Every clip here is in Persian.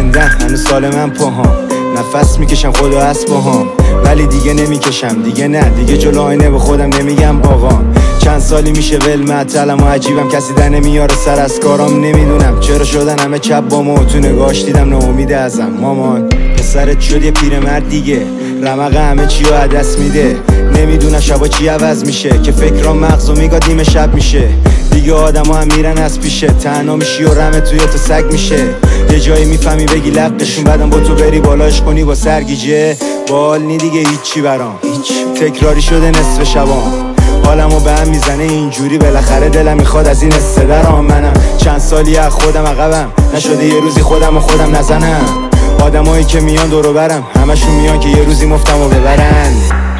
موندن هنوز سال من پاهام، نفس میکشم خدا هست باهام، ولی دیگه نمیکشم دیگه، نه دیگه جلو آینه به خودم نمیگم آقام. چند سالی میشه ول معطلم و عجیبم، کسی در نمیاره سر از کارام، نمیدونم چرا شدن همه چپ با ما، تو نگاش دیدم ناامید ازم. مامان پسرت شد یه پیرمرد دیگه، رمق همه چی رو عدس میده، نمیدونم شبا چی عوض میشه که فکرام مغزو میگاد نیمه شب میشه، دیگه آدم ها هم میرن از پیشه، تنها میشی و رمه توی تو سگ میشه، یه جایی میفهمی بگی لقشون، بعدم با تو بری بالاش کنی با سرگیجه، بال نی دیگه هیچی برام، تکراری شده نصف شبام، حالمو به هم میزنه اینجوری، بالاخره دلم میخواد از این استدرام. منم چند سالی از خودم عقبم، نشده یه روزی خودم و خودم نزنم، آدمایی که میان دورو برم همشون میان که یه روزی مفتمو ببرن،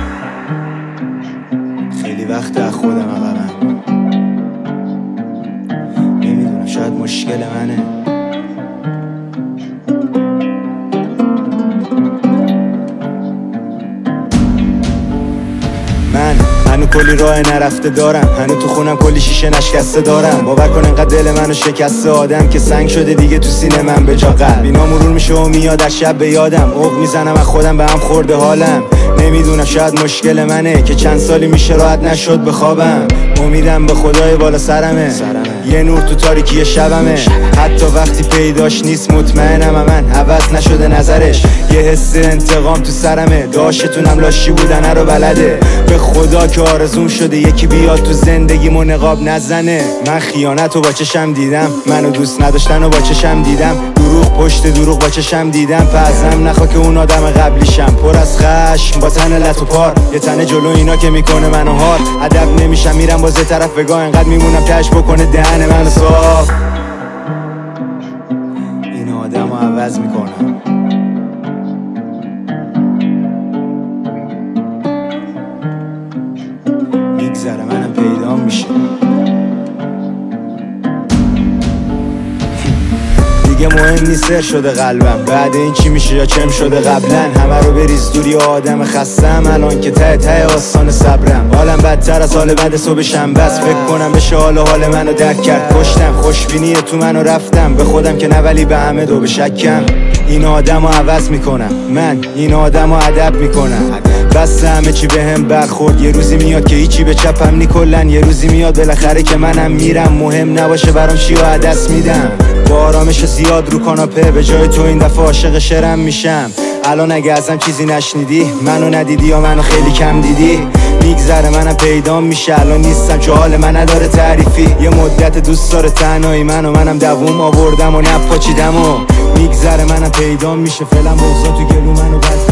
خیلی وقت از خودم عقبم، نمیدونم شاید مشکل منه. من هنو کلی راه نرفته دارم، هنو تو خونم کلی شیشه نشکسته دارم، باور کن انقدر دل منو شکسته آدم که سنگ شده دیگه تو سینه من به جا قلب، اینا مرور میشه و میاد در شب به یادم، عق میزنم از خودم به هم خورده حالم، نمیدونم شاید مشکل منه که چند سالی میشه راحت نشد بخوابم، امیدم به خدای بالا سرمه، یه نور تو تاریکی شبمه، حتی وقتی پیداش نیست مطمئنم من عوض نشده نظرش، یه حس انتقام تو سرمه، داشتونم لاشی بودن رو بلده، به خدا که آرزوم شده یکی بیاد تو زندگیمو نقاب نزنه، من خیانت رو با چشم دیدم، منو دوست نداشتن رو با چشم دیدم، دروغ پشت دروغ با چشم دیدم، پزم نخوا که اون آدم قبلیشم، پر از خشم با تن لط و پار، یه تنه جلو اینا که میکنه منو هار، ادب نمیشم میرم باز یه طرف بگاه، انقدر میمونم تش بکنه دهن منو صاف، این آدمو عوض میکنم. میگذره منم پیدام میشه، دیگه مهم نیست سر شده قلبم، بعد این چی میشه یا چم شده قبلا، همه رو بریز دوری آدم خستم، الان که ته ته آسان صبرم، حالم بدتر از حال بعد صبح شنبه است، فکر کنم بشه حال منو درک کرد، کشتم خوشبینی تو منو رفتم، به خودم که نه ولی به همه دو به شکم، این آدمو عوض میکنم، من این آدمو ادب میکنم، بس همه چی به هم برخورد، یه روزی میاد که هیچی به چپم نی کلن، یه روزی میاد بالاخره که منم میرم، مهم نباشه برام چی و عدس میدم، با آرامش زیاد رو کاناپه، به جای تو این دفعه عاشق شرم میشم، الان اگه ازم چیزی نشنیدی، منو ندیدی یا منو خیلی کم دیدی، میگذره منم پیدام میشه، الان نیستم چه حال من نداره تعریفی، یه مدت دوست داره تنهایی منم دووم آوردم و نپاچیدم و میگذره منم پیدام میشه، فعلا بغضا تو گلو منو بس